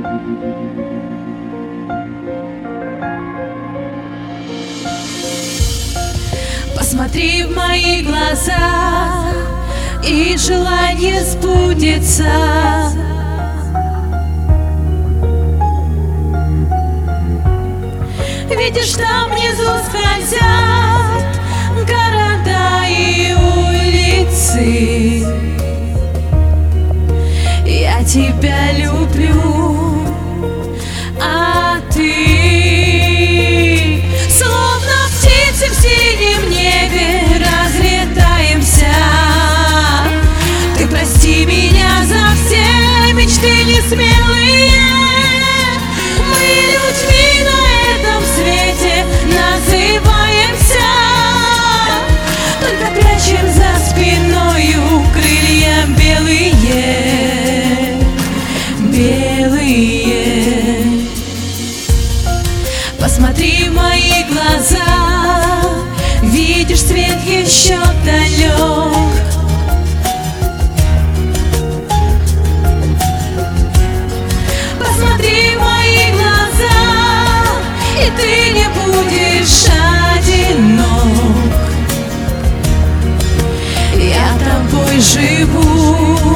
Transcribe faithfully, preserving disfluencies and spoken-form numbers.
Посмотри в мои глаза, и желание сбудется. Видишь, там внизу скользят города и улицы. Я тебя люблю, а ты словно птицы в синем небе разлетаемся. Ты прости меня за все мечты несмелые. Мы людьми на этом свете называемся, только прячем за спиною крылья белые, белые. Посмотри в мои глаза, видишь, свет еще далек. Посмотри в мои глаза, и ты не будешь одинок. Я тобой живу.